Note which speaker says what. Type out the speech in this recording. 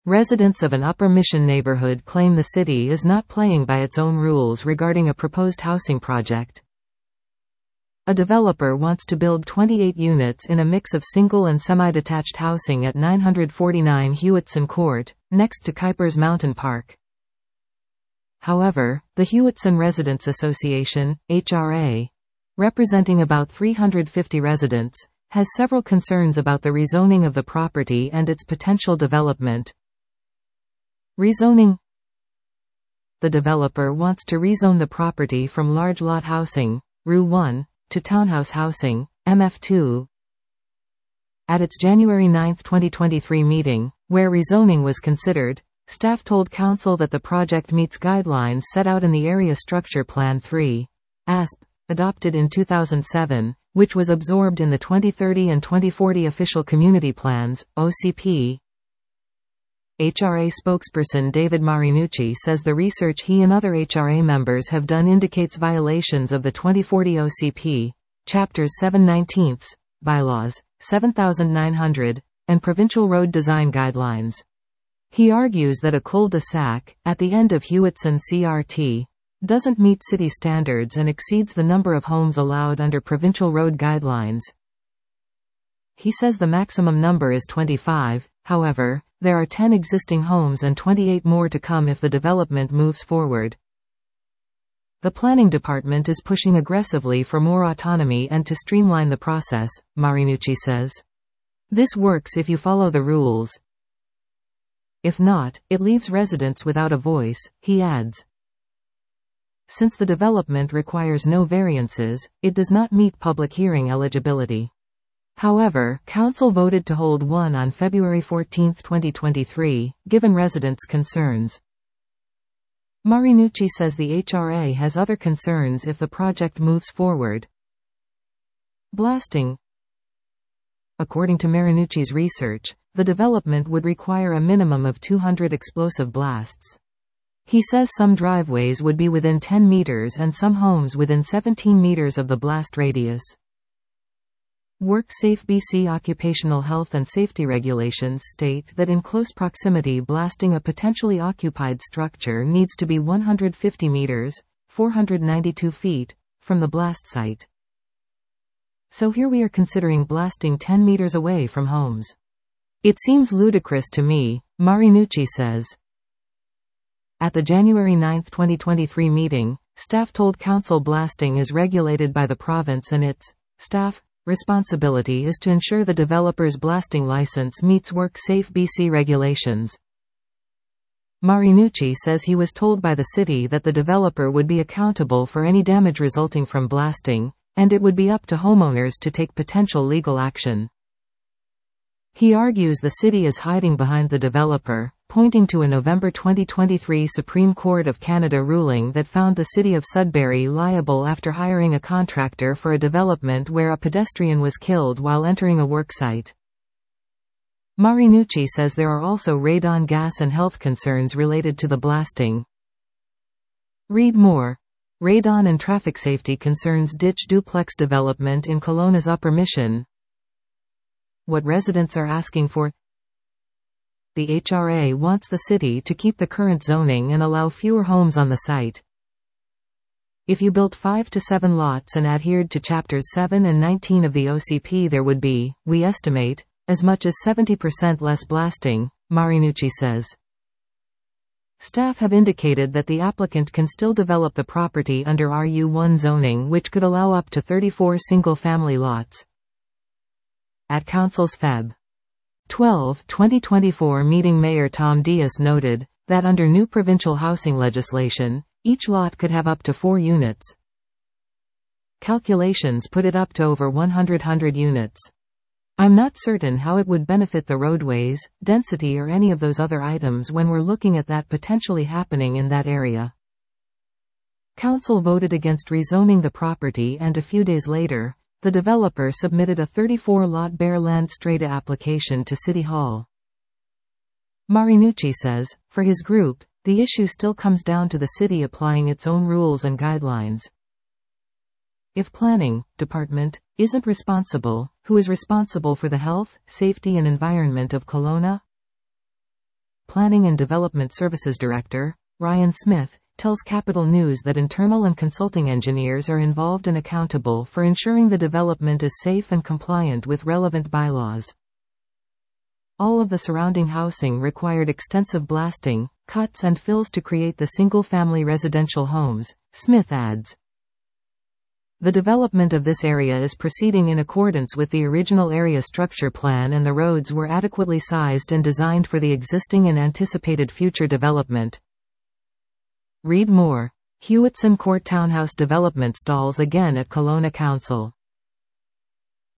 Speaker 1: Residents of an Upper Mission neighborhood claim the city is not playing by its own rules regarding a proposed housing project. A developer wants to build 28 units in a mix of single and semi-detached housing at 949 Hewitson Court, next to Kuipers Mountain Park. However, the Hewitson Residents Association, HRA, representing about 350 residents, has several concerns about the rezoning of the property and its potential development. Rezoning. The developer wants to rezone the property from large lot housing, RU1, to townhouse housing, MF2. At its January 9, 2023 meeting, where rezoning was considered, staff told council that the project meets guidelines set out in the Area Structure Plan 3, ASP, adopted in 2007, which was absorbed in the 2030 and 2040 Official Community Plans, OCP. HRA spokesperson David Marinucci says the research he and other HRA members have done indicates violations of the 2040 OCP, Chapters 7/19, Bylaws, 7900, and Provincial Road Design Guidelines. He argues that a cul-de-sac, at the end of Hewitson CRT, doesn't meet city standards and exceeds the number of homes allowed under provincial road guidelines. He says the maximum number is 25, however, there are 10 existing homes and 28 more to come if the development moves forward. The planning department is pushing aggressively for more autonomy and to streamline the process, Marinucci says. This works if you follow the rules. If not, it leaves residents without a voice, he adds. Since the development requires no variances, it does not meet public hearing eligibility. However, council voted to hold one on February 14, 2023, given residents' concerns. Marinucci says the HRA has other concerns if the project moves forward. Blasting. According to Marinucci's research, the development would require a minimum of 200 explosive blasts. He says some driveways would be within 10 meters and some homes within 17 meters of the blast radius. WorkSafe BC occupational health and safety regulations state that in close proximity blasting a potentially occupied structure needs to be 150 meters, 492 feet, from the blast site. So here we are considering blasting 10 meters away from homes. It seems ludicrous to me, Marinucci says. At the January 9, 2023 meeting, staff told council blasting is regulated by the province and its staff responsibility is to ensure the developer's blasting license meets WorkSafe BC regulations. Marinucci says he was told by the city that the developer would be accountable for any damage resulting from blasting, and it would be up to homeowners to take potential legal action. He argues the city is hiding behind the developer, pointing to a November 2023 Supreme Court of Canada ruling that found the city of Sudbury liable after hiring a contractor for a development where a pedestrian was killed while entering a worksite. Marinucci says there are also radon gas and health concerns related to the blasting. Read more. Radon and traffic safety concerns ditch duplex development in Kelowna's Upper Mission. What residents are asking for. The HRA wants the city to keep the current zoning and allow fewer homes on the site. If you built 5 to 7 lots and adhered to Chapters 7 and 19 of the OCP, there would be, we estimate, as much as 70% less blasting, Marinucci says. Staff have indicated that the applicant can still develop the property under RU1 zoning, which could allow up to 34 single-family lots. At Council's Feb. 12, 2024 meeting, Mayor Tom Dias noted that under new provincial housing legislation, each lot could have up to 4 units. Calculations put it up to over 100 units. I'm not certain how it would benefit the roadways, density or any of those other items when we're looking at that potentially happening in that area. Council voted against rezoning the property, and a few days later, the developer submitted a 34-lot bare land strata application to City Hall. Marinucci says, for his group, the issue still comes down to the city applying its own rules and guidelines. If planning department isn't responsible, who is responsible for the health, safety and environment of Kelowna? Planning and Development Services Director, Ryan Smith, tells Capital News that internal and consulting engineers are involved and accountable for ensuring the development is safe and compliant with relevant bylaws. All of the surrounding housing required extensive blasting, cuts and fills to create the single-family residential homes, Smith adds. The development of this area is proceeding in accordance with the original area structure plan, and the roads were adequately sized and designed for the existing and anticipated future development. Read more. Hewitson Court Townhouse development stalls again at Kelowna Council.